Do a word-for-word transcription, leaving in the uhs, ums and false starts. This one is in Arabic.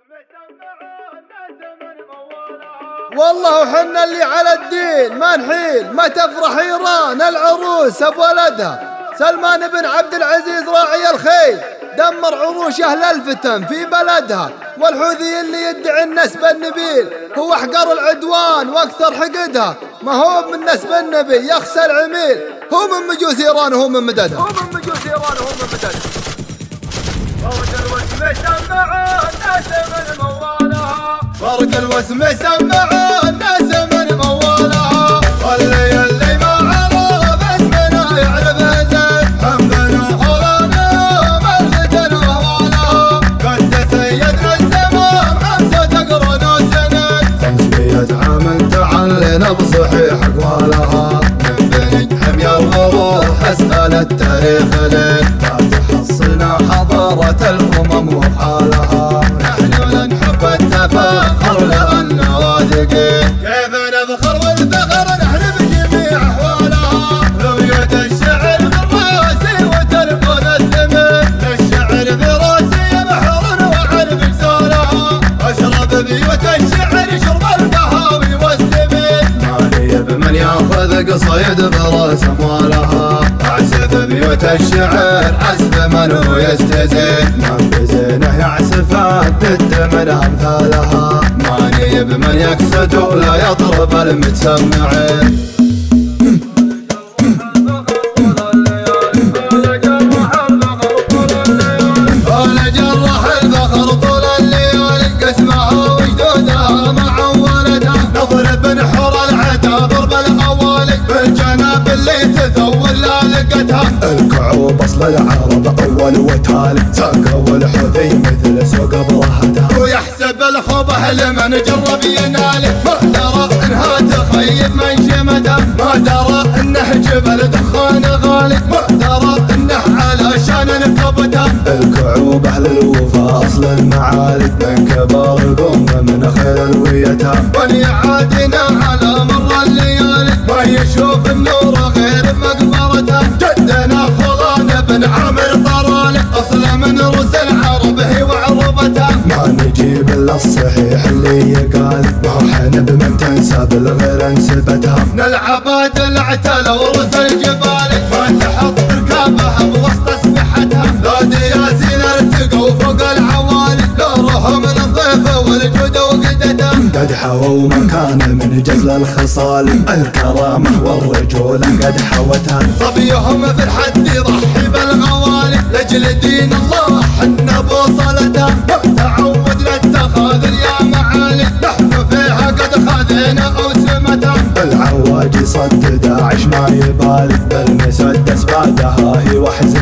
والله وحنا اللي على الدين ما نحيل، ما تفرح ايران العروس بولدها. سلمان بن عبد العزيز راعي الخيل دمر عروش اهل الفتن في بلدها، والحوثي اللي يدعي النسب النبيل هو احقر العدوان واكثر حقدها. ما هو من نسب النبي يخسى العميل، هو من مجوس ايران وهو من مددها، هو من مجوس ايران وهو من مددها. فرق الوسم سمع الناس من موالها، فرق الوسم سمع الناس من موالها. واللي اللي ما عرف اسمنا يعرف زين، حمدنا حولنا ملة وهوالها. قد سيدنا الزمان خمسة قرون وسنين، خمسمية عام تعلنا بصحيح اقوالها. من بني حمية الروح اسال التاريخ لين، ما تحصلنا حضارة الامم وحالها. نحن لا نحب التفاخر لأننا واثقين، كيف نفخر والفخر نحن بجميع احوالها. ذوية الشعر من راسي وتلقون الثمن، للشعر في راسي بحر وعرف جزالها. اشرب بيوت الشعر شرب القهاوي والسمن، مالي بمن ياخذ قصيد براس اموالها. اعزف بيوت الشعر عزف من هو يستزين، من بزينه يعزفان ضد من امثالها. ماني بمن يقصد ولا يضرب المتسمعين. ولا جرح الفخر طول الليالي، قسمها وجدودها مع ولدها. نضرب نحور العدا ضرب الاوالي، بالجناب اللي تثول لا لقتها. الكعوب اصل العرب اول وتالي، ساقوا الحوثي مثل سوق برهتها. ويحسب الخبه لمن جرب يناله، ما درى انها تخيب من شمتها. ما درى انه جبل دخان غالي، ما درى انه علشان نكبتها. الكعوب اهل الوفا اصل المعالي، من كبار القوم من خير الويتها. بني عادنا على مر الليالي، ما يشوف النور غير مقبرتها. جدنا خلان بن عامر طرالي، اصل من رؤوس العرب هي وعربتها. ما نجيب الا الصحيح اللي يقال، ما حن بمن تنسب الغير انسبتها. نلعب دلعته ورؤوس الجبال، ما تحط ركابها بوسط اسبحتها. لا دياسين ارتقوا فوق العوالي، لا رهم الضيف والجود وقدتها. قد حووا مكان من جزل الخصال، الكرامة والرجولة قد حوتها. صبيهم في الحد يضحي بالغوالي، لجل دين الله حنا بوصلتها. تعودنا التخاذل يا معالي، نحن فيها قد خذينا اوسمتها. العواجي صد داعش ما يبالي، بالمسدس بعدها هي وحزة